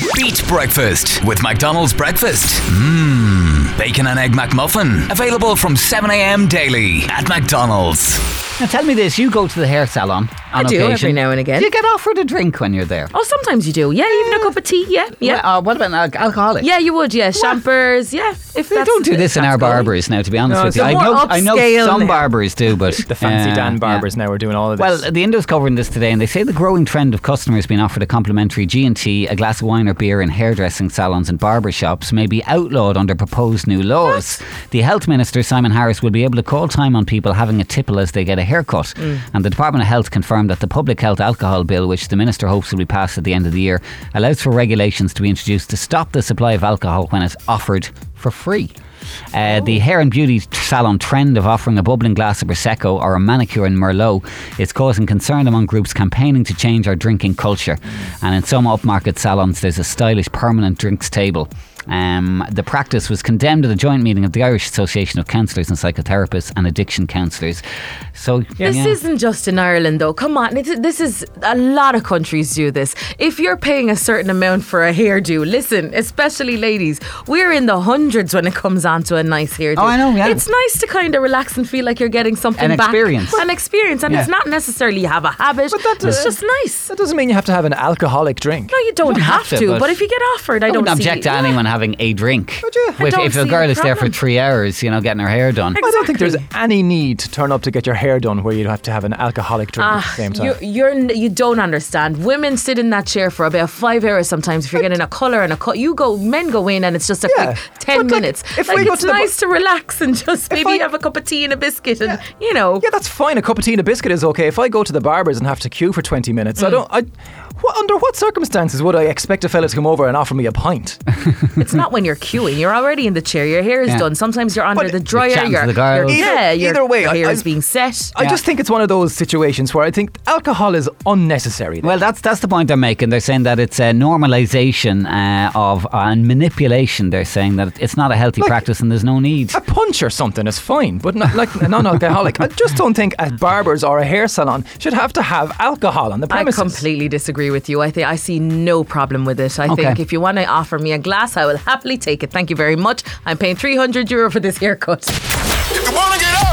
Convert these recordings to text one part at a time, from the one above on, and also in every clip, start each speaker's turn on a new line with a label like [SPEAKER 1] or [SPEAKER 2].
[SPEAKER 1] Beat Breakfast with McDonald's Breakfast. Bacon and Egg McMuffin. Available from 7 a.m. daily at McDonald's.
[SPEAKER 2] Now tell me this, you go to the hair salon on
[SPEAKER 3] I do
[SPEAKER 2] occasion.
[SPEAKER 3] every now and again.
[SPEAKER 2] Do you get offered a drink when you're there?
[SPEAKER 3] Oh, sometimes you do. Yeah, even a cup of tea. Yeah.
[SPEAKER 2] Well, what about alcoholic?
[SPEAKER 3] Yeah, you would. Yeah, champers. Yeah. If
[SPEAKER 2] We don't do this in our barbers now, to be honest with you.
[SPEAKER 3] so
[SPEAKER 2] I
[SPEAKER 3] more
[SPEAKER 2] know
[SPEAKER 3] upscale
[SPEAKER 2] some
[SPEAKER 3] now.
[SPEAKER 2] barbers do, but
[SPEAKER 4] The fancy Dan barbers now are doing all of this.
[SPEAKER 2] Well, the Indo's covering this today, and they say the growing trend of customers being offered a complimentary G&T, a glass of wine or beer in hairdressing salons and barber shops may be outlawed under proposed new laws. The Health Minister, Simon Harris, will be able to call time on people having a tipple as they get a haircut. And the Department of Health confirmed that the Public Health Alcohol Bill, which the Minister hopes will be passed at the end of the year, allows for regulations to be introduced to stop the supply of alcohol when it's offered for free. The hair and beauty salon trend of offering a bubbling glass of Prosecco or a manicure in Merlot is causing concern among groups campaigning to change our drinking culture. And in some upmarket salons, there's a stylish permanent drinks table. The practice was condemned at a joint meeting of the Irish Association of Counsellors and Psychotherapists and Addiction Counsellors. So
[SPEAKER 3] This isn't just in Ireland, though. Come on, this is a lot of countries do this. If you're paying a certain amount for a hairdo, listen, especially ladies, we're in the hundreds when it comes on to a nice hairdo.
[SPEAKER 2] Oh, I know, yeah.
[SPEAKER 3] It's nice to kind of relax and feel like you're getting something
[SPEAKER 2] An
[SPEAKER 3] back.
[SPEAKER 2] experience.
[SPEAKER 3] An experience, and
[SPEAKER 2] Yeah.
[SPEAKER 3] it's not necessarily you have a habit. It's just nice.
[SPEAKER 4] that doesn't mean you have to have an alcoholic drink.
[SPEAKER 3] No, you don't have to,
[SPEAKER 2] but
[SPEAKER 3] but if you get offered, I
[SPEAKER 2] I
[SPEAKER 3] don't
[SPEAKER 2] wouldn't
[SPEAKER 3] see
[SPEAKER 2] object to anyone having a drink.
[SPEAKER 3] I don't
[SPEAKER 2] If a
[SPEAKER 3] see
[SPEAKER 2] girl
[SPEAKER 3] the
[SPEAKER 2] is there for
[SPEAKER 3] problem.
[SPEAKER 2] 3 hours, getting her hair done.
[SPEAKER 4] I don't think there's any need to turn up to get your hair done where you have to have an alcoholic drink at the same time.
[SPEAKER 3] You don't understand. Women sit in that chair for about 5 hours sometimes. If you're getting a colour and a cut, men go in and it's just a quick 10
[SPEAKER 4] but, like,
[SPEAKER 3] minutes.
[SPEAKER 4] if we go
[SPEAKER 3] It's
[SPEAKER 4] to the
[SPEAKER 3] nice to relax and just maybe have a cup of tea and a biscuit and,
[SPEAKER 4] Yeah, that's fine. A cup of tea and a biscuit is okay. If I go to the barber's and have to queue for 20 minutes, under what circumstances would I expect a fella to come over and offer me a pint?
[SPEAKER 3] It's not when you're queuing. You're already in the chair. Your hair is
[SPEAKER 2] Yeah.
[SPEAKER 3] done. Sometimes you're under
[SPEAKER 4] But
[SPEAKER 3] the dryer.
[SPEAKER 2] chatting to the girls.
[SPEAKER 4] Either way,
[SPEAKER 3] your hair
[SPEAKER 4] I-
[SPEAKER 3] is being set.
[SPEAKER 4] I just think it's one of those situations where I think alcohol is unnecessary.
[SPEAKER 2] Well, that's the point they're making. They're saying that it's a normalisation of and manipulation. They're saying that it's not a healthy practice and there's no need.
[SPEAKER 4] A punch or something is fine, but not like a non-alcoholic. I just don't think a barber's or a hair salon should have to have alcohol on the
[SPEAKER 3] I
[SPEAKER 4] premises.
[SPEAKER 3] completely disagree with you. I think I see no problem with it. I
[SPEAKER 2] Okay.
[SPEAKER 3] think if you want to offer me a glass, I will happily take it. Thank you very much. I'm paying €300 for this haircut.
[SPEAKER 1] If you wanna get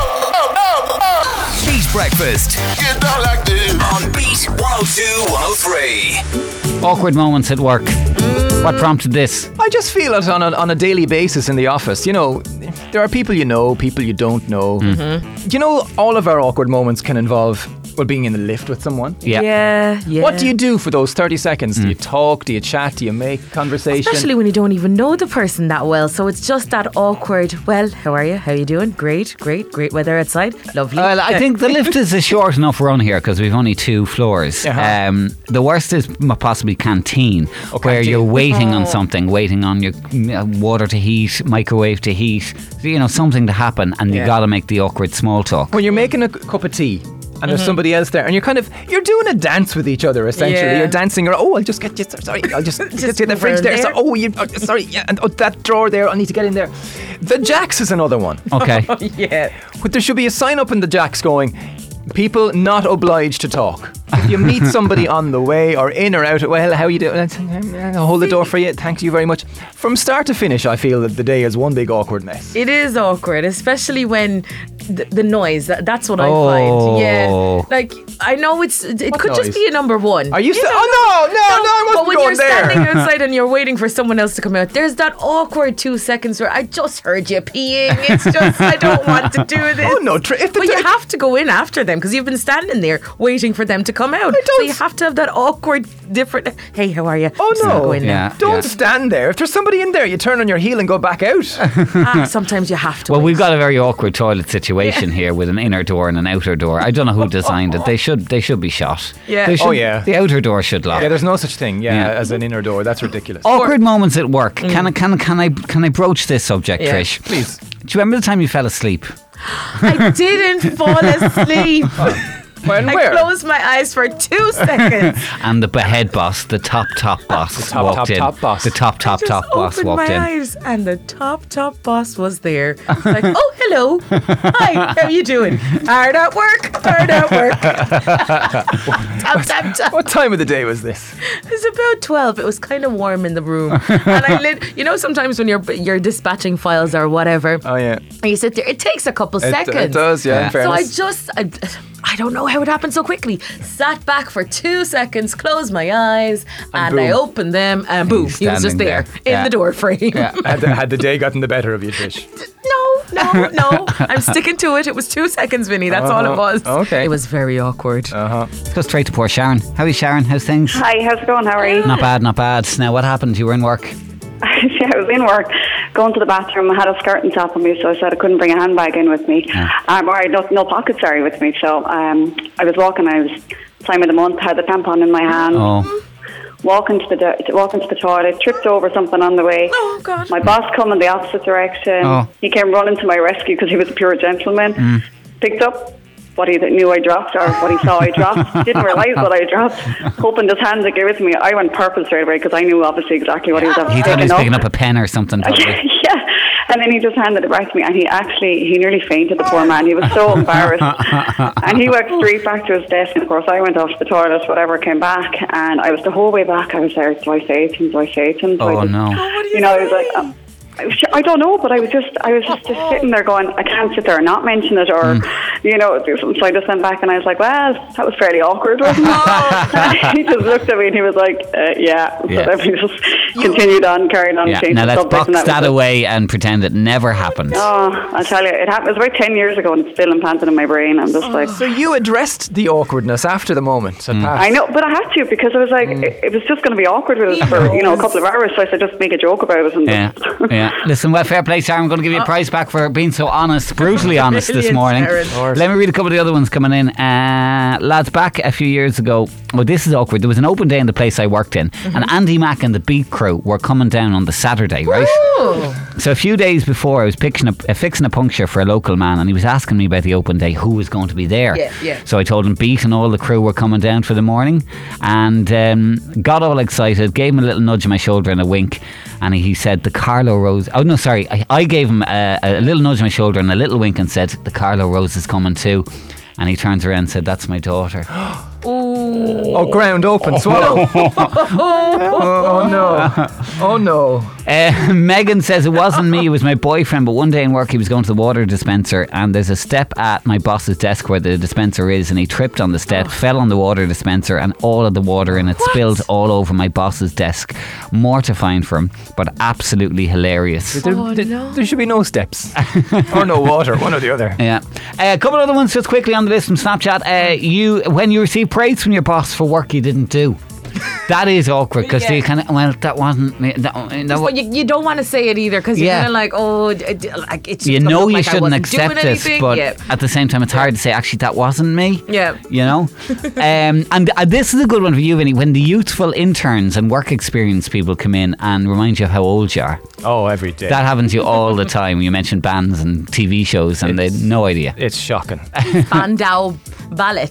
[SPEAKER 1] up. Beat Breakfast. Get down like this. On Beat 102, 103.
[SPEAKER 2] Awkward moments at work. What prompted this?
[SPEAKER 4] I just feel it on a daily basis in the office. There are people you know, people you don't know. All of our awkward moments can involve being in the lift with someone.
[SPEAKER 3] Yeah.
[SPEAKER 4] What do you do for those 30 seconds? Do you talk? Do you chat? Do you make conversation?
[SPEAKER 3] Especially when you don't even know the person that well. So it's just that awkward. Well, how are you? How you doing? Great weather outside. Lovely.
[SPEAKER 2] Well, I think the lift is a short enough run here because we've only 2 floors.
[SPEAKER 4] Uh-huh.
[SPEAKER 2] The worst is possibly canteen, where
[SPEAKER 4] canteen.
[SPEAKER 2] you're waiting on something, waiting on your water to heat, microwave to heat, something to happen, and you got to make the awkward small talk.
[SPEAKER 4] When you're making a cup of tea and there's somebody else there and you're doing a dance with each other essentially.
[SPEAKER 3] Yeah.
[SPEAKER 4] You're dancing around, I'll just get you, sorry, I'll just get you the
[SPEAKER 3] move
[SPEAKER 4] fridge
[SPEAKER 3] around
[SPEAKER 4] there.
[SPEAKER 3] there.
[SPEAKER 4] Sorry, yeah, and that drawer there, I need to get in there. The Jacks is another one.
[SPEAKER 2] Okay.
[SPEAKER 3] yeah.
[SPEAKER 4] But there should be a sign up in the Jacks going, people not obliged to talk. If you meet somebody on the way or in or out, well, how you doing? I'll hold the door for you. Thank you very much. From start to finish, I feel that the day is one big awkward mess.
[SPEAKER 3] It is awkward, especially when the noise. That's what I
[SPEAKER 2] Oh.
[SPEAKER 3] find. Yeah. Like, I know it could
[SPEAKER 4] noise?
[SPEAKER 3] just be a number one.
[SPEAKER 4] Are you
[SPEAKER 3] know,
[SPEAKER 4] no, I wasn't
[SPEAKER 3] But when
[SPEAKER 4] going
[SPEAKER 3] you're
[SPEAKER 4] there.
[SPEAKER 3] standing outside and you're waiting for someone else to come out, there's that awkward 2 seconds where I just heard you peeing. It's just, I don't want to do this.
[SPEAKER 4] Oh, no, if the
[SPEAKER 3] But you have to go in after them because you've been standing there waiting for them to come out. So you have to have that awkward, different, hey, how are you?
[SPEAKER 4] Oh,
[SPEAKER 3] Just
[SPEAKER 4] no.
[SPEAKER 3] go in
[SPEAKER 2] Yeah.
[SPEAKER 3] now.
[SPEAKER 4] Don't stand there. If there's somebody in there, you turn on your heel and go back out.
[SPEAKER 3] Sometimes you have to
[SPEAKER 2] Well,
[SPEAKER 3] wait.
[SPEAKER 2] we've got a very awkward toilet situation here with an inner door and an outer door. I don't know who designed it. They should be shot.
[SPEAKER 3] Yeah.
[SPEAKER 2] They should,
[SPEAKER 4] Oh, yeah.
[SPEAKER 2] The outer door should lock.
[SPEAKER 4] Yeah, there's no such thing,
[SPEAKER 2] Yeah.
[SPEAKER 4] as an inner door. That's ridiculous.
[SPEAKER 2] Awkward moments at work. Can I broach this subject,
[SPEAKER 3] Yeah.
[SPEAKER 2] Trish?
[SPEAKER 4] Please.
[SPEAKER 2] Do you remember the time you fell asleep?
[SPEAKER 3] I didn't fall asleep.
[SPEAKER 4] When,
[SPEAKER 3] I
[SPEAKER 4] where?
[SPEAKER 3] closed my eyes for 2 seconds.
[SPEAKER 2] And the head boss, the top boss,
[SPEAKER 4] top
[SPEAKER 2] walked in.
[SPEAKER 4] boss.
[SPEAKER 2] The top
[SPEAKER 3] Just
[SPEAKER 2] boss
[SPEAKER 3] opened
[SPEAKER 2] walked
[SPEAKER 3] my
[SPEAKER 2] in.
[SPEAKER 3] eyes and the top boss was there. Like, oh, hello. hello. Hi, how you doing? Hard at work. Tap.
[SPEAKER 4] What time of the day was this?
[SPEAKER 3] It was about 12. It was kind of warm in the room. And sometimes when you're dispatching files or whatever,
[SPEAKER 4] Oh yeah,
[SPEAKER 3] and you sit there, it takes a couple seconds.
[SPEAKER 4] It does, yeah. In
[SPEAKER 3] So
[SPEAKER 4] fairness.
[SPEAKER 3] I don't know how it happened so quickly. Sat back for 2 seconds, closed my eyes, and I
[SPEAKER 4] boom.
[SPEAKER 3] opened them, and boom, he was just
[SPEAKER 2] standing
[SPEAKER 3] there
[SPEAKER 2] there.
[SPEAKER 3] in
[SPEAKER 2] Yeah.
[SPEAKER 3] the door frame.
[SPEAKER 2] Yeah.
[SPEAKER 4] Had the day gotten the better of you, Trish?
[SPEAKER 3] No. I'm sticking to it. It was 2 seconds, Vinny. That's all it was.
[SPEAKER 4] Okay.
[SPEAKER 3] It was very awkward.
[SPEAKER 2] Let's go straight to poor Sharon. How are you, Sharon? How's things?
[SPEAKER 5] Hi, how's it going? How are you?
[SPEAKER 2] Not bad. Now, what happened? You were in work.
[SPEAKER 5] Yeah, I was in work, going to the bathroom. I had a skirt on top of me, so I said I couldn't bring a handbag in with me. Or I had no pockets, with me. So I was walking. I was time of the month. Had the tampon in my hand.
[SPEAKER 2] Oh.
[SPEAKER 5] Walking to the toilet, tripped over something on the way.
[SPEAKER 3] Oh, God.
[SPEAKER 5] My boss come in the opposite direction.
[SPEAKER 2] Oh.
[SPEAKER 5] He came running to my rescue because he was a pure gentleman. Picked up what he knew I dropped or what he saw I dropped. Didn't realise what I dropped. Opened his hand to give it to me. I went purple straight away because I knew obviously exactly what he was
[SPEAKER 2] He thought he was picking up a pen or something. Probably.
[SPEAKER 5] Yeah, and then he just handed it back to me, and he nearly fainted, the poor man. He was so embarrassed, and he went straight back to his desk, and of course I went off to the toilet, whatever, came back, and I was the whole way back, I was there, do I say it to him? So
[SPEAKER 2] Oh, no.
[SPEAKER 5] I was like, I don't know, but I was just sitting there going, I can't sit there and not mention it, or so I just went back and I was like, well, that was fairly awkward, wasn't it? And he just looked at me and he was like, yeah. So then we just carried on,
[SPEAKER 2] Yeah.
[SPEAKER 5] changed
[SPEAKER 2] Now
[SPEAKER 5] the
[SPEAKER 2] let's
[SPEAKER 5] subject,
[SPEAKER 2] box
[SPEAKER 5] and that
[SPEAKER 2] that
[SPEAKER 5] was it.
[SPEAKER 2] away and pretend it never happened.
[SPEAKER 5] Oh, I tell you, it happened. It was about 10 years ago, and it's still implanted in my brain. I'm just like,
[SPEAKER 4] So you addressed the awkwardness after the moment.
[SPEAKER 5] I know, but I had to, because I was like, it was just going to be awkward with us for a couple of hours. So I said, just make a joke about it. And
[SPEAKER 2] Yeah. Listen, well, fair play, Sharon. I'm going to give you a prize back for being so honest, brutally honest this
[SPEAKER 3] Brilliant,
[SPEAKER 2] morning.
[SPEAKER 3] Sharon.
[SPEAKER 2] Let me read a couple of the other ones coming in. Lads, back a few years ago, well, this is awkward. There was an open day in the place I worked in, and Andy Mack and the Beat Crew were coming down on the Saturday, right? So a few days before, I was fixing a puncture for a local man, and he was asking me about the open day, who was going to be there.
[SPEAKER 3] Yeah.
[SPEAKER 2] So I told him Beat and all the crew were coming down for the morning, and got all excited, gave him a little nudge on my shoulder and a wink, and he said the Carlo Rose. Oh no, sorry, I gave him a little nudge on my shoulder and a little wink and said the Carlo Rose is coming too. And he turns around and said, that's my daughter.
[SPEAKER 4] Oh, ground open, swallow. Oh no.
[SPEAKER 2] Megan says it wasn't me, it was my boyfriend, but one day in work he was going to the water dispenser and there's a step at my boss's desk where the dispenser is, and he tripped on the step, fell on the water dispenser, and all of the water in it spilled all over my boss's desk. Mortifying for him, but absolutely hilarious.
[SPEAKER 4] There should be no steps or no water, one or the other.
[SPEAKER 2] Yeah. A couple other ones just quickly on the list from Snapchat. When you receive praise from your boss for work you didn't do. That is awkward because you kind of, well, that wasn't me.
[SPEAKER 3] But you don't want to say it either, because you're kind of like, it's
[SPEAKER 2] you
[SPEAKER 3] just
[SPEAKER 2] know
[SPEAKER 3] look
[SPEAKER 2] you
[SPEAKER 3] like I
[SPEAKER 2] shouldn't
[SPEAKER 3] wasn't
[SPEAKER 2] accept
[SPEAKER 3] doing
[SPEAKER 2] this,
[SPEAKER 3] anything.
[SPEAKER 2] but
[SPEAKER 3] Yeah.
[SPEAKER 2] at the same time it's hard to say, actually that wasn't me.
[SPEAKER 3] Yeah.
[SPEAKER 2] You know. And this is a good one for you, Vinny. When the youthful interns and work experience people come in and remind you of how old you are.
[SPEAKER 4] Oh, every day.
[SPEAKER 2] That happens to you all the time. You mention bands and TV shows and they had no idea.
[SPEAKER 4] It's shocking.
[SPEAKER 3] Bandau Ballet.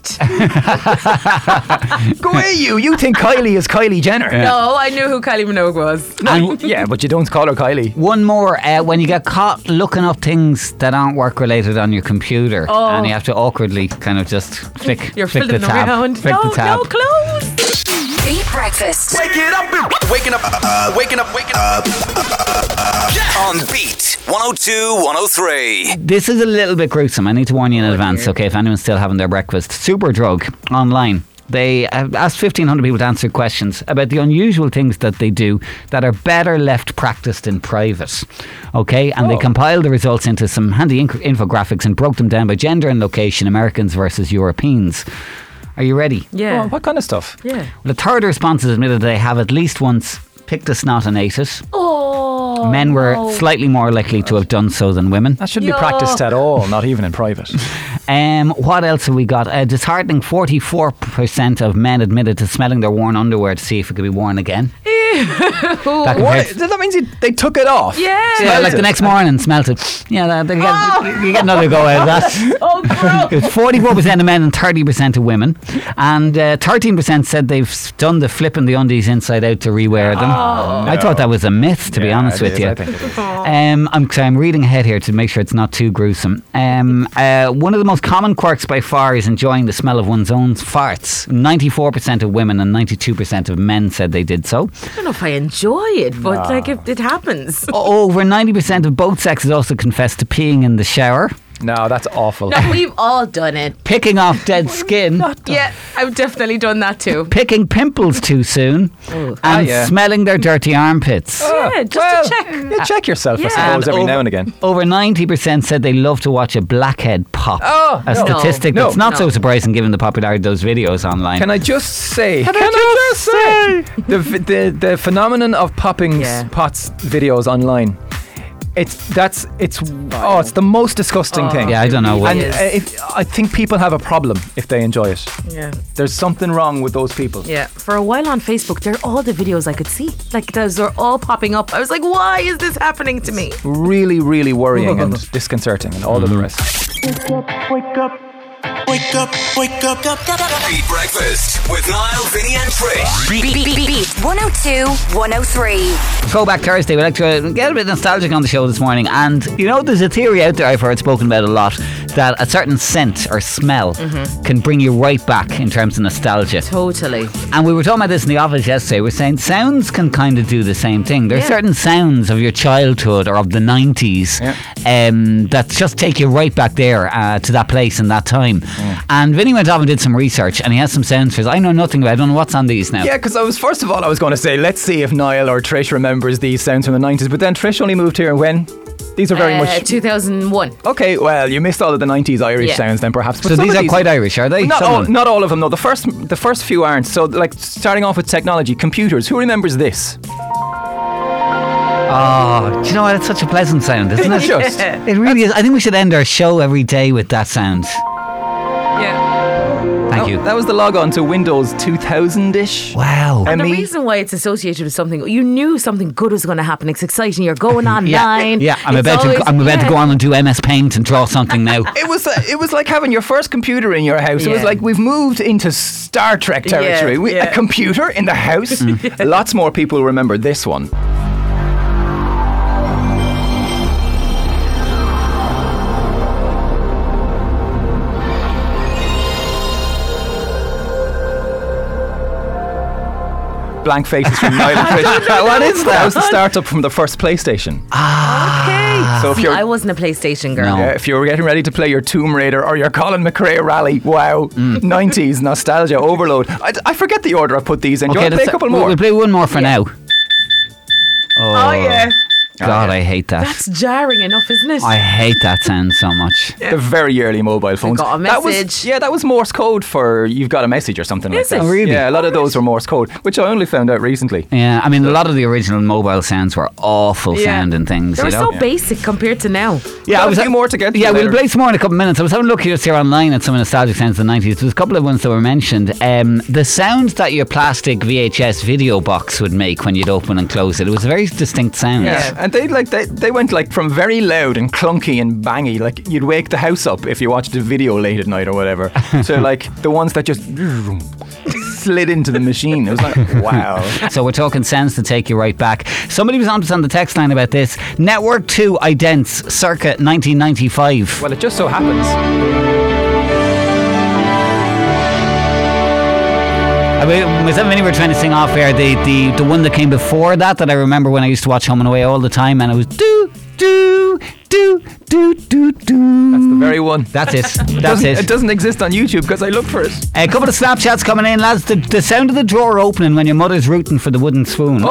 [SPEAKER 4] Go away, you! You think Kylie is Kylie Jenner?
[SPEAKER 3] No, I knew who Kylie Minogue was.
[SPEAKER 4] Yeah, but you don't call her Kylie.
[SPEAKER 2] One more, when you get caught looking up things that aren't work related on your computer, and you have to awkwardly kind of just flick
[SPEAKER 3] You're
[SPEAKER 2] the
[SPEAKER 3] fiddling
[SPEAKER 2] tab.
[SPEAKER 3] around.
[SPEAKER 2] Flick the tab.
[SPEAKER 3] No, close.
[SPEAKER 1] Beat Breakfast. Wake it up. Waking up. Waking up. On Beat 102, 103.
[SPEAKER 2] This is a little bit gruesome. I need to warn you in advance, okay, if anyone's still having their breakfast. Superdrug online. They asked 1,500 people to answer questions about the unusual things that they do that are better left practiced in private. Okay, and they compiled the results into some handy infographics and broke them down by gender and location, Americans versus Europeans. Are you ready?
[SPEAKER 3] Yeah.
[SPEAKER 4] Oh, what kind of stuff?
[SPEAKER 3] Yeah.
[SPEAKER 2] The third of respondents admitted they have at least once picked a snot and ate it.
[SPEAKER 3] Oh.
[SPEAKER 2] Men were slightly more likely to have done so than women.
[SPEAKER 4] That shouldn't be practiced at all, not even in private.
[SPEAKER 2] What else have we got? A disheartening 44% of men admitted to smelling their worn underwear to see if it could be worn again.
[SPEAKER 3] Ew.
[SPEAKER 2] That
[SPEAKER 4] What?
[SPEAKER 2] compared-
[SPEAKER 4] That means they took it off.
[SPEAKER 3] Yeah.
[SPEAKER 2] Yeah, like the next morning, smelt it. Yeah, you get another go out of that.
[SPEAKER 3] Oh, gross.
[SPEAKER 2] It was 44% of men and 30% of women. And 13% said they've done the flipping the undies inside out to rewear them. I thought that was a myth, to be honest with you.
[SPEAKER 4] I think it is.
[SPEAKER 2] I'm reading ahead here to make sure it's not too gruesome. One of the most common quirks by far is enjoying the smell of one's own farts. 94% of women and 92% of men said they did so.
[SPEAKER 3] I don't know if I enjoy it, but like if it happens.
[SPEAKER 2] Over 90% of both sexes also confess to peeing in the shower.
[SPEAKER 4] No, that's awful.
[SPEAKER 3] No, we've all done it.
[SPEAKER 2] Picking off dead skin.
[SPEAKER 3] Yeah, I've definitely done that too.
[SPEAKER 2] Picking pimples too soon. And
[SPEAKER 4] yeah.
[SPEAKER 2] smelling their dirty armpits.
[SPEAKER 3] Yeah, just to check.
[SPEAKER 4] Yeah, check yourself, I
[SPEAKER 3] Yeah.
[SPEAKER 4] suppose, every
[SPEAKER 2] And
[SPEAKER 4] now and again.
[SPEAKER 2] Over 90% said they love to watch a blackhead pop.
[SPEAKER 4] Oh,
[SPEAKER 2] a
[SPEAKER 4] no.
[SPEAKER 2] statistic
[SPEAKER 4] No.
[SPEAKER 2] that's not so
[SPEAKER 3] No.
[SPEAKER 2] surprising given the popularity of those videos online.
[SPEAKER 4] Can I just say? The phenomenon of popping
[SPEAKER 3] Yeah.
[SPEAKER 4] pots videos online. It's the most disgusting thing.
[SPEAKER 2] Yeah, I don't know what.
[SPEAKER 4] And
[SPEAKER 3] Yes.
[SPEAKER 4] I think people have a problem if they enjoy it.
[SPEAKER 3] Yeah.
[SPEAKER 4] There's something wrong with those people.
[SPEAKER 3] Yeah, for a while on Facebook, they're all the videos I could see. Like those are all popping up. I was like, why is this happening to me?
[SPEAKER 4] Really, really worrying and disconcerting and all of the rest.
[SPEAKER 1] Beat Breakfast with Niall, Vinny and Trish.
[SPEAKER 6] Beat 102 103.
[SPEAKER 2] Throwback Thursday, we like to get a bit nostalgic on the show this morning. And you know, there's a theory out there I've heard spoken about a lot that a certain scent or smell can bring you right back in terms of nostalgia.
[SPEAKER 3] Totally.
[SPEAKER 2] And we were talking about this in the office yesterday. We're saying sounds can kind of do the same thing. There are
[SPEAKER 3] Yeah.
[SPEAKER 2] certain sounds of your childhood or of the 90s that just take you right back there to that place and that time. And Vinny went off and did some research and he has some sounds for us. I know nothing about it. I don't know what's on these now.
[SPEAKER 4] Yeah, because first of all, I was going to say, let's see if Niall or Trish remembers these sounds from the 90s. But then Trish only moved here when? These are very much...
[SPEAKER 3] 2001.
[SPEAKER 4] Okay, well, you missed all of the 90s Irish
[SPEAKER 3] Yeah.
[SPEAKER 4] sounds then perhaps. But
[SPEAKER 2] So
[SPEAKER 4] some
[SPEAKER 2] these
[SPEAKER 4] of
[SPEAKER 2] are quite Irish, are they?
[SPEAKER 4] Not
[SPEAKER 2] Some of
[SPEAKER 4] all,
[SPEAKER 2] them.
[SPEAKER 4] not all of them, though. The first few aren't. So, like, starting off with technology, computers. Who remembers this?
[SPEAKER 2] Oh, do you know what? It's such a pleasant sound, isn't it?
[SPEAKER 4] Just.
[SPEAKER 2] It really is. I think we should end our show every day with that sound.
[SPEAKER 3] Yeah.
[SPEAKER 2] Thank you.
[SPEAKER 4] That was the log on to Windows 2000-ish.
[SPEAKER 2] Wow.
[SPEAKER 3] And the
[SPEAKER 4] ME.
[SPEAKER 3] reason why it's associated with something, you knew something good was going to happen. It's exciting. You're going online.
[SPEAKER 2] Yeah, I'm
[SPEAKER 3] It's
[SPEAKER 2] about
[SPEAKER 3] always-
[SPEAKER 2] to go on and do MS Paint and draw something now.
[SPEAKER 4] It was like having your first computer in your house. It was
[SPEAKER 3] Yeah.
[SPEAKER 4] like we've moved into Star Trek territory.
[SPEAKER 3] Yeah.
[SPEAKER 4] A computer in the house. Lots more people remember this one. Blank faces from Niall and Trish. What is that? That was the startup from the first PlayStation.
[SPEAKER 3] Okay.
[SPEAKER 4] So if
[SPEAKER 3] See,
[SPEAKER 4] you're-
[SPEAKER 3] I wasn't a PlayStation girl.
[SPEAKER 2] No.
[SPEAKER 4] Yeah, if you were getting ready to play your Tomb Raider or your Colin McRae rally, wow, 90s nostalgia overload. I forget the order I put these in. Do you want to play a couple more?
[SPEAKER 2] We'll play one more for now.
[SPEAKER 3] Oh, yeah.
[SPEAKER 2] God, I hate that.
[SPEAKER 3] That's jarring enough, isn't it?
[SPEAKER 2] I hate that sound so much.
[SPEAKER 4] The very early mobile phones.
[SPEAKER 3] got a
[SPEAKER 4] That
[SPEAKER 3] message.
[SPEAKER 4] that was Morse code for you've got a message or something like
[SPEAKER 3] Is
[SPEAKER 4] that.
[SPEAKER 3] it?
[SPEAKER 2] Oh, really?
[SPEAKER 4] Yeah, a lot of those were Morse code, which I only found out recently.
[SPEAKER 2] Yeah, I mean, a lot of the original mobile sounds were awful sounding things.
[SPEAKER 3] They were
[SPEAKER 2] you know?
[SPEAKER 3] so basic compared to now.
[SPEAKER 2] Yeah,
[SPEAKER 4] Got a few more to get to
[SPEAKER 2] Yeah, we'll
[SPEAKER 4] later.
[SPEAKER 2] play some more in a couple of minutes. I was having a look here online at some nostalgic sounds of the 90s. There's a couple of ones that were mentioned. The sounds that your plastic VHS video box would make when you'd open and close it. It was a very distinct sound.
[SPEAKER 4] Yeah, and they went like from very loud and clunky and bangy, like you'd wake the house up if you watched a video late at night or whatever, to like the ones that just slid into the machine. It was like, wow.
[SPEAKER 2] So we're talking sounds to take you right back. Somebody was on to us on the text line about this. Network 2 idents circa 1995.
[SPEAKER 4] Well, it just so happens.
[SPEAKER 2] I mean, myself and Vinny were trying to sing off air the one that came before that I remember when I used to watch Home and Away all the time, and it was do do do do do do.
[SPEAKER 4] That's the very one.
[SPEAKER 2] That's it. That's
[SPEAKER 4] It
[SPEAKER 2] it.
[SPEAKER 4] doesn't exist on YouTube because I looked for it.
[SPEAKER 2] A couple of Snapchats coming in, lads. The sound of the drawer opening when your mother's rooting for the wooden spoon.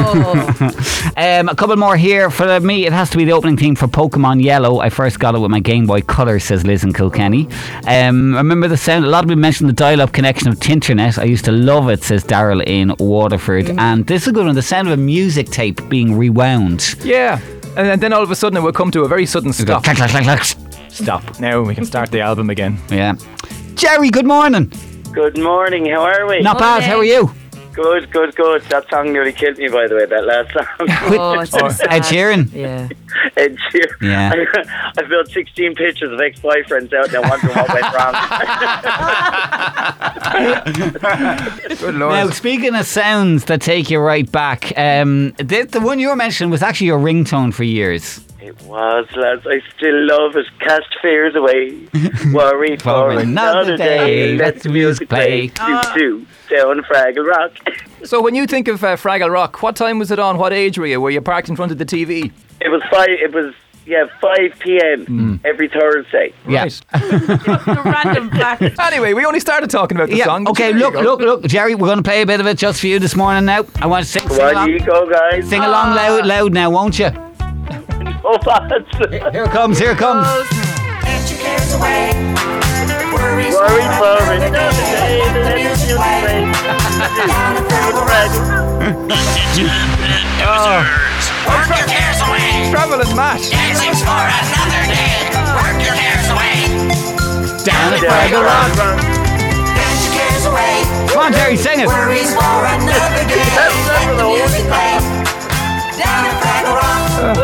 [SPEAKER 2] A couple more here. For me, it has to be the opening theme for Pokemon Yellow. I first got it with my Game Boy Color, says Liz in Kilkenny. I remember the sound. A lot of people mentioned the dial-up connection of Tinternet. I used to love it, says Daryl in Waterford. And this is a good one. The sound of a music tape being rewound.
[SPEAKER 4] Yeah. And then all of a sudden it would come to a very sudden stop.
[SPEAKER 2] Clack, clack, clack, clack.
[SPEAKER 4] Stop. Now we can start the album again.
[SPEAKER 2] Yeah. Jerry, good morning.
[SPEAKER 7] Good morning, how are we?
[SPEAKER 2] Not bad. How are you?
[SPEAKER 7] Good. That song nearly killed me, by the way, that last song.
[SPEAKER 3] Oh, it's so sad.
[SPEAKER 2] Ed Sheeran.
[SPEAKER 3] Yeah.
[SPEAKER 7] Ed Sheeran.
[SPEAKER 2] Yeah.
[SPEAKER 7] I built 16 pictures of ex-boyfriends out there wondering what went wrong.
[SPEAKER 4] Good Lord.
[SPEAKER 2] Now, speaking of sounds that take you right back, the one you were mentioning was actually your ringtone for years.
[SPEAKER 7] It was, lads. I still love it. Cast fears away. Worry for another day. Let the music play. Choo-choo. Down Fraggle Rock.
[SPEAKER 4] So when you think of Fraggle Rock, what time was it on? What age were you? Were you parked in front of the TV?
[SPEAKER 7] It was 5 p.m. every Thursday.
[SPEAKER 2] Yes.
[SPEAKER 3] The random fact.
[SPEAKER 4] Anyway, we only started talking about the song. but
[SPEAKER 2] Okay,
[SPEAKER 4] there you go.
[SPEAKER 2] look, Jerry, we're going to play a bit of it just for you this morning now. I want to sing
[SPEAKER 7] Go on,
[SPEAKER 2] along.
[SPEAKER 7] you go, guys.
[SPEAKER 2] Sing along loud now, won't you?
[SPEAKER 7] Oh, lads.
[SPEAKER 2] Here it comes.
[SPEAKER 6] Get your cares away. Worries
[SPEAKER 7] Worry for another day. Let the music play. Down
[SPEAKER 1] Work your cares away.
[SPEAKER 4] Travel and Matt.
[SPEAKER 1] Dancing's for another day. Work your cares away.
[SPEAKER 2] Down at Fraggle Rock.
[SPEAKER 6] Get your cares away.
[SPEAKER 2] Come on, Jerry, sing it.
[SPEAKER 6] Worries for another day. Let the music play. Down at Fraggle Rock.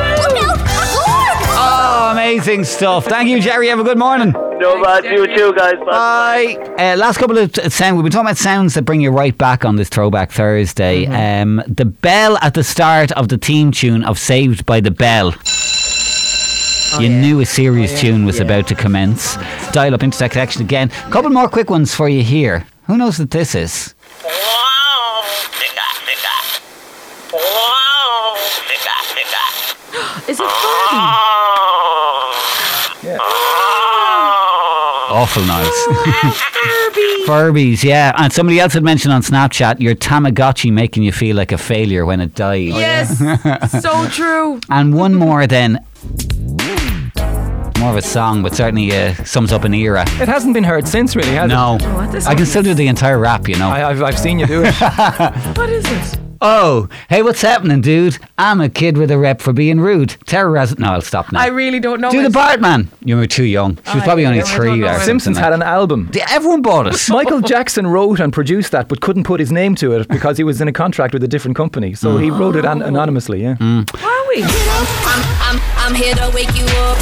[SPEAKER 2] Oh, amazing stuff. Thank you, Jerry. Have a good morning.
[SPEAKER 7] No bad. You too, guys.
[SPEAKER 2] Bye. Last couple of sounds. We've been talking about sounds that bring you right back on this Throwback Thursday. The bell at the start of the theme tune of Saved by the Bell. You knew a serious tune was about to commence. Dial up Intersect Action again. Couple more quick ones for you here. Who knows what this is?
[SPEAKER 3] Is it funny?
[SPEAKER 2] Awful noise. Furbies, yeah. And somebody else had mentioned on Snapchat your Tamagotchi making you feel like a failure when it died.
[SPEAKER 3] Yes. So true.
[SPEAKER 2] And one more then. More of a song, but certainly sums up an era.
[SPEAKER 4] It hasn't been heard since, really, has
[SPEAKER 2] No.
[SPEAKER 3] what this
[SPEAKER 2] I can
[SPEAKER 3] one
[SPEAKER 2] still do the entire rap, you know.
[SPEAKER 4] I've seen you do it.
[SPEAKER 3] What is it?
[SPEAKER 2] Oh, hey, what's happening, dude? I'm a kid with a rep for being rude. Terrorizing. No, I'll stop now.
[SPEAKER 3] I really don't know.
[SPEAKER 2] Do the
[SPEAKER 3] it.
[SPEAKER 2] part, man. You were too young. She was probably only
[SPEAKER 3] I don't
[SPEAKER 2] 3
[SPEAKER 3] know
[SPEAKER 2] or
[SPEAKER 3] it.
[SPEAKER 2] something.
[SPEAKER 4] Simpsons
[SPEAKER 2] like
[SPEAKER 4] had an album.
[SPEAKER 2] Everyone bought it.
[SPEAKER 4] Michael Jackson wrote and produced that, but couldn't put his name to it because he was in a contract with a different company. So he wrote it anonymously. Yeah.
[SPEAKER 3] Wowie.
[SPEAKER 6] I'm here to wake you up.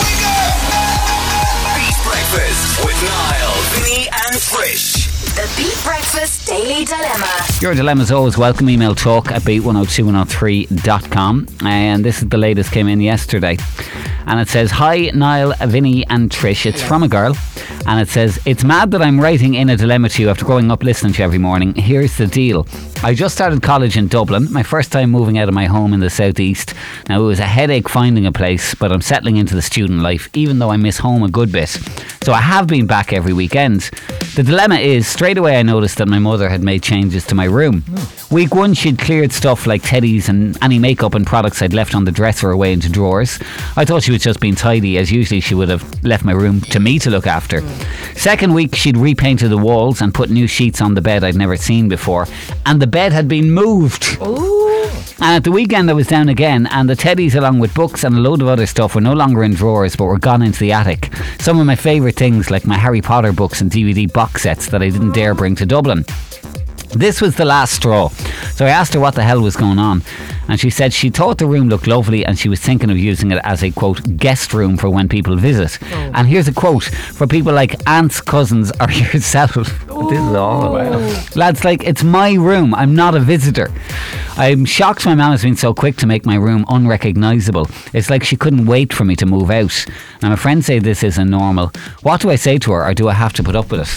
[SPEAKER 1] Beat Breakfast with Niall, Vinny and Trish.
[SPEAKER 6] The Beat Breakfast Daily Dilemma.
[SPEAKER 2] Your dilemmas always welcome. Email talk at beat102103.com. And this is the latest, came in yesterday. And it says, hi Niall, Vinny and Trish. It's from a girl. And it says, it's mad that I'm writing in a dilemma to you after growing up listening to you every morning. Here's the deal. I just started college in Dublin, my first time moving out of my home in the southeast. Now it was a headache finding a place, but I'm settling into the student life, even though I miss home a good bit. So I have been back every weekend. The dilemma is, straight away I noticed that my mother had made changes to my room. Week 1 she'd cleared stuff like teddies and any makeup and products I'd left on the dresser away into drawers. I thought she was just being tidy, as usually she would have left my room to me to look after. Second week she'd repainted the walls and put new sheets on the bed I'd never seen before, and the bed had been moved. And at the weekend I was down again, and the teddies along with books and a load of other stuff were no longer in drawers but were gone into the attic. Some of my favourite things like my Harry Potter books and DVD box sets that I didn't dare bring to Dublin. This was the last straw. So I asked her what the hell was going on, and she said she thought the room looked lovely and she was thinking of using it as a, quote, guest room for when people visit. And here's a quote, for people like aunts, cousins or yourself. This is awful. Lads, like, it's my room, I'm not a visitor. I'm shocked my mum has been so quick to make my room unrecognisable. It's like she couldn't wait for me to move out. Now my friends say this isn't normal. What do I say to her, or do I have to put up with it?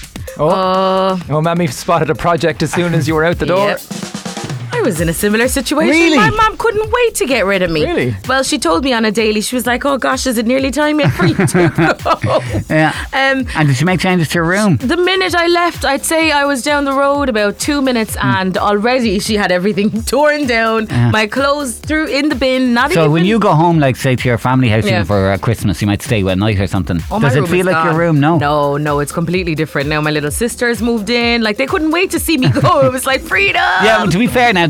[SPEAKER 4] Oh, Mammy spotted a project as soon as you were out the door.
[SPEAKER 3] Yep. I was in a similar situation.
[SPEAKER 2] Really?
[SPEAKER 3] My mum couldn't wait to get rid of me.
[SPEAKER 4] Really?
[SPEAKER 3] Well, she told me on a daily, she was like, oh gosh, is it nearly time yet for you to go?
[SPEAKER 2] Yeah. And did she make changes to your room?
[SPEAKER 3] The minute I left, I'd say I was down the road about 2 minutes and already she had everything torn down, my clothes threw in the bin, not even...
[SPEAKER 2] So when you go home, like say to your family house
[SPEAKER 3] Yeah.
[SPEAKER 2] even for Christmas, you might stay one night or something.
[SPEAKER 3] Oh, my
[SPEAKER 2] Does it
[SPEAKER 3] room
[SPEAKER 2] feel
[SPEAKER 3] is
[SPEAKER 2] like your
[SPEAKER 3] gone.
[SPEAKER 2] room? No.
[SPEAKER 3] No, it's completely different. Now my little sisters moved in. Like, they couldn't wait to see me go. It was like freedom.
[SPEAKER 2] Yeah, well, to be fair now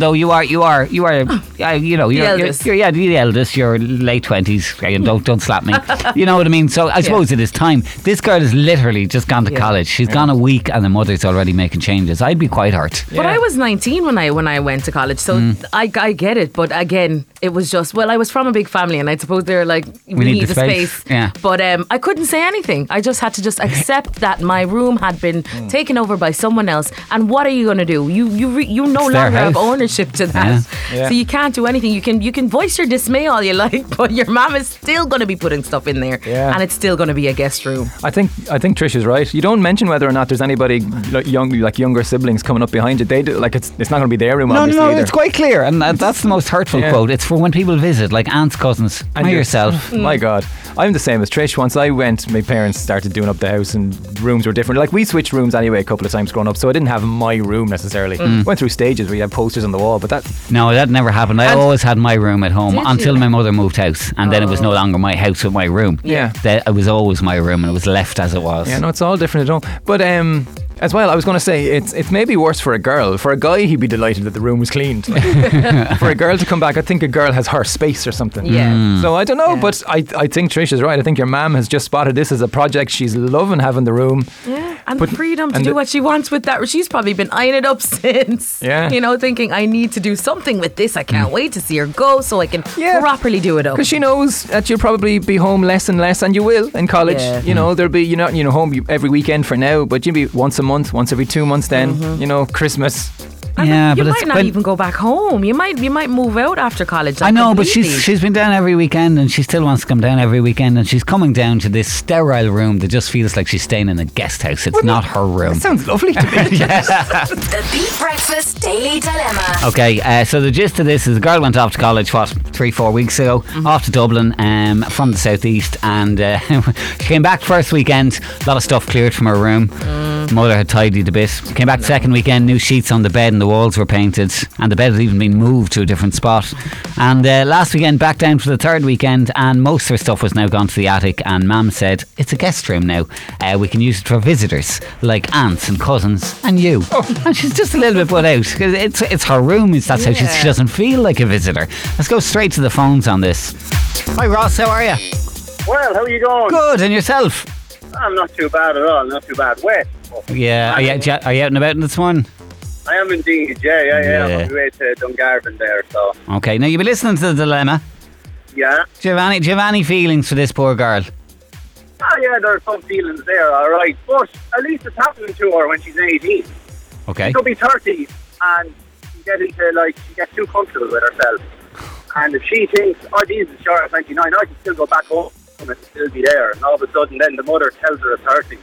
[SPEAKER 2] though, you are, you know, you're
[SPEAKER 3] eldest.
[SPEAKER 2] you're the eldest. You're late 20s. Don't slap me. You know what I mean? So I suppose it is time. This girl has literally just gone to college. She's gone a week, and the mother's already making changes. I'd be quite hurt.
[SPEAKER 3] But I was 19 when I went to college, so I get it. But again, it was just, well, I was from a big family, and I suppose they're like, we need the space.
[SPEAKER 2] Yeah.
[SPEAKER 3] But I couldn't say anything. I just had to just accept that my room had been taken over by someone else. And what are you going to do? You no longer have ownership to that.
[SPEAKER 4] Yeah.
[SPEAKER 3] So you can't do anything. You can voice your dismay all you like, but your mom is still going to be putting stuff in there, and it's still going to be a guest room.
[SPEAKER 4] I think Trish is right. You don't mention whether or not there's anybody like younger siblings coming up behind you. They do, like it's not going to be their room.
[SPEAKER 2] No,
[SPEAKER 4] either.
[SPEAKER 2] it's quite clear, and that's the most hurtful quote. It's for when people visit, like aunts, cousins, and yourself.
[SPEAKER 4] My God, I'm the same as Trish. Once I went, my parents started doing up the house, and rooms were different. Like we switched rooms anyway a couple of times growing up, so I didn't have my room necessarily. Went through stages where you had posters on the wall, but
[SPEAKER 2] that never happened. I always had my room at home until my mother moved house, and then it was no longer my house with my room.
[SPEAKER 4] Yeah,
[SPEAKER 2] it was always my room, and it was left as it was.
[SPEAKER 4] Yeah, no, it's all different at home. But as well, I was going to say it's maybe worse for a girl. For a guy, he'd be delighted that the room was cleaned. For a girl to come back, I think a girl has her space or something.
[SPEAKER 3] Yeah.
[SPEAKER 4] So I don't know, but I think Trish is right. I think your mum has just spotted this as a project. She's loving having the room.
[SPEAKER 3] Yeah, and the freedom to do what she wants with that. She's probably been eyeing it up since.
[SPEAKER 4] Yeah.
[SPEAKER 3] You know, thinking, I need to do something with this. I can't wait to see her go so I can properly do it up.
[SPEAKER 4] Because she knows that you'll probably be home less and less, and you will in college.
[SPEAKER 3] Yeah.
[SPEAKER 4] You know, there'll be, you're not home every weekend for now, but you'll be once a month, once every 2 months then, Christmas.
[SPEAKER 3] And
[SPEAKER 2] Yeah,
[SPEAKER 3] you
[SPEAKER 2] but
[SPEAKER 3] might not even go back home. You might move out after college.
[SPEAKER 2] I know, but
[SPEAKER 3] completely.
[SPEAKER 2] she's been down every weekend, and she still wants to come down every weekend, and she's coming down to this sterile room that just feels like she's staying in a guest house. It's not her room.
[SPEAKER 4] That sounds lovely to me.
[SPEAKER 8] The Beat Breakfast Daily Dilemma.
[SPEAKER 2] Okay, so the gist of this is the girl went off to college 3-4 weeks ago, off to Dublin from the southeast, and she came back first weekend, a lot of stuff cleared from her room. Mother had tidied a bit. Came back second weekend, new sheets on the bed and the walls were painted, and the bed had even been moved to a different spot. And last weekend back down for the third weekend, and most of her stuff was now gone to the attic, and Mum said it's a guest room now. We can use it for visitors like aunts and cousins and you. And she's just a little bit put out because it's her room. That's how she doesn't feel like a visitor. Let's go straight to the phones on this. Hi Ross, how are you?
[SPEAKER 7] Well, how are you going?
[SPEAKER 2] Good, and yourself?
[SPEAKER 7] I'm not too bad at all, not too bad. Wet.
[SPEAKER 2] Yeah, are you out and about this one?
[SPEAKER 7] I am indeed, yeah. I'm on my way to Dungarvan there, so.
[SPEAKER 2] Okay, now you'll be listening to the dilemma.
[SPEAKER 7] Yeah.
[SPEAKER 2] Do you have any feelings for this poor girl?
[SPEAKER 7] Oh yeah, there are some feelings there, alright. But at least it's happening to her when she's 18.
[SPEAKER 2] Okay.
[SPEAKER 7] She'll be 30 and she gets too comfortable with herself. And if she thinks, oh Jesus, sure, at 29, I can still go back home and still be there. And all of a sudden then the mother tells her at 30,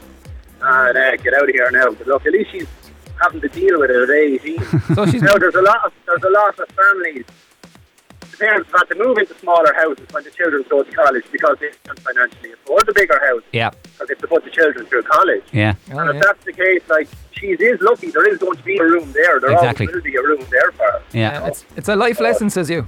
[SPEAKER 7] get out of here now. But look, at least she's having to deal with it at 18.
[SPEAKER 4] So she's
[SPEAKER 7] Now there's a lot of families. The parents have had to move into smaller houses when the children go to college because they can't financially afford the bigger house.
[SPEAKER 2] Yeah.
[SPEAKER 7] Because they have to put the children through college.
[SPEAKER 2] Yeah.
[SPEAKER 7] And if that's the case, like, she is lucky. There is going to be a room there. There
[SPEAKER 2] Exactly.
[SPEAKER 7] always will be a room there for her.
[SPEAKER 2] Yeah.
[SPEAKER 4] it's a life lesson, says you.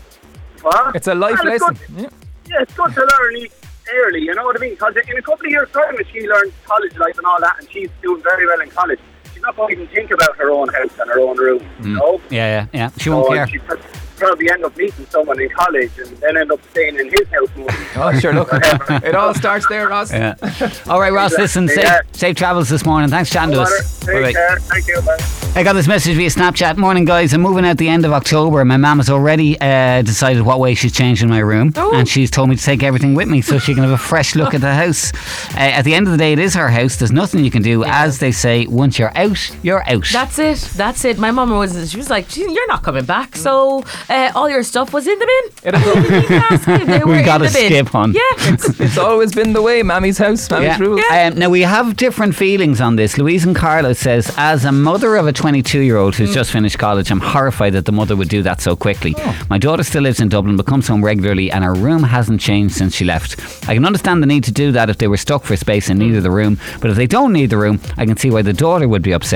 [SPEAKER 7] What?
[SPEAKER 4] It's a life
[SPEAKER 7] Well, it's
[SPEAKER 4] lesson.
[SPEAKER 7] good. Yeah, it's good to learn early, you know what I mean? Because in a couple of years' time, if she learns college life and all that, and she's doing very well in college, she's not going to even think about her own house and her own room, you know?
[SPEAKER 2] Yeah. She won't care.
[SPEAKER 7] She probably end up meeting someone in college and then end up staying in his house more.
[SPEAKER 4] Oh, sure, look. It all starts there, Ross.
[SPEAKER 2] Yeah. All right, Ross, listen, safe travels this morning. Thanks for chatting to us.
[SPEAKER 7] Take care. Thank you. Bye.
[SPEAKER 2] I got this message via Snapchat. Morning, guys. I'm moving out the end of October. My mum has already decided what way she's changing my room, and she's told me to take everything with me so she can have a fresh look at the house. At the end of the day, it is her house. There's nothing you can do. As they say, once you're out, you're out.
[SPEAKER 3] That's it. My mum was like, you're not coming back. So all your stuff was in the bin.
[SPEAKER 2] We got to skip on.
[SPEAKER 3] Yeah.
[SPEAKER 4] It's always been the way. Mammy's house, Mammy's rules.
[SPEAKER 2] Now we have different feelings on this. Louise and Carla says, as a mother of a 22-year-old who's just finished college, I'm horrified that the mother would do that so quickly. My daughter still lives in Dublin but comes home regularly, and her room hasn't changed since she left. I can understand the need to do that if they were stuck for space and needed the room, but if they don't need the room, I can see why the daughter would be upset.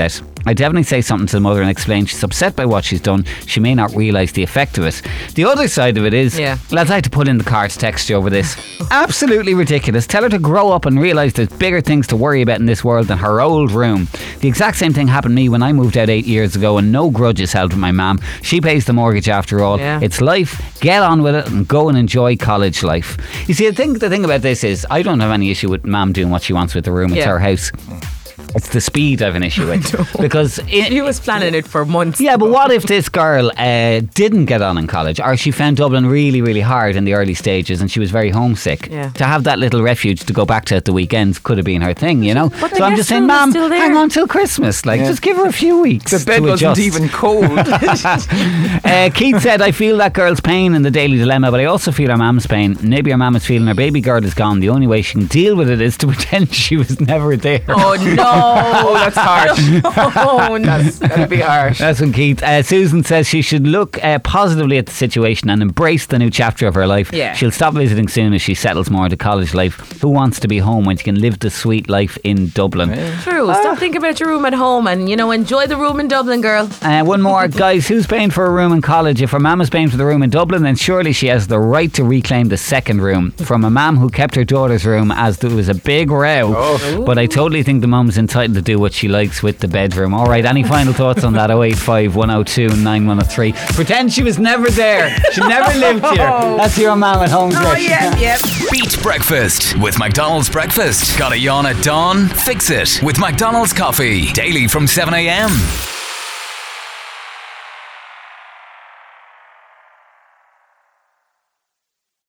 [SPEAKER 2] I definitely say something to the mother and explain she's upset by what she's done. She may not realise the effect of it. The other side of it is, lads, I had to put in the cards text you over this. Absolutely ridiculous. Tell her to grow up and realise there's bigger things to worry about in this world than her old room. The exact same thing happened to me when I moved out 8 years ago, and no grudges held with my mum. She pays the mortgage after all. It's life. Get on with it and go and enjoy college life. You see, the thing about this is I don't have any issue with mum doing what she wants with the room. It's her house. It's the speed I have an issue with. Because
[SPEAKER 3] she was planning it for months.
[SPEAKER 2] Yeah, but what if this girl didn't get on in college, or she found Dublin really, really hard in the early stages and she was very homesick? To have that little refuge to go back to at the weekends could have been her thing, you know?
[SPEAKER 3] But
[SPEAKER 2] so I'm just saying, Mum, hang on till Christmas. Like, just give her a few weeks.
[SPEAKER 4] The bed wasn't even cold.
[SPEAKER 2] Keith said, I feel that girl's pain in the Daily Dilemma, but I also feel her mum's pain. Maybe her mum is feeling her baby girl is gone. The only way she can deal with it is to pretend she was never there.
[SPEAKER 3] Oh, no.
[SPEAKER 4] Oh, that's harsh.
[SPEAKER 3] Oh, no.
[SPEAKER 4] That'd be harsh.
[SPEAKER 2] That's when Keith. Susan says she should look positively at the situation and embrace the new chapter of her life. She'll stop visiting soon as she settles more into college life. Who wants to be home when she can live the sweet life in Dublin?
[SPEAKER 3] True. Stop thinking about your room at home and, enjoy the room in Dublin, girl.
[SPEAKER 2] One more. Guys, who's paying for a room in college? If her mum is paying for the room in Dublin, then surely she has the right to reclaim the second room from a mum who kept her daughter's room as there was a big row. But I totally think the mum's entitled to do what she likes with the bedroom. Alright, any final thoughts on that? 085 102 9103. Pretend she was never there. She never lived here. That's your mum at home.
[SPEAKER 1] Beat Breakfast with McDonald's Breakfast. Got a yawn at dawn? Fix it with McDonald's Coffee. Daily from 7 a.m.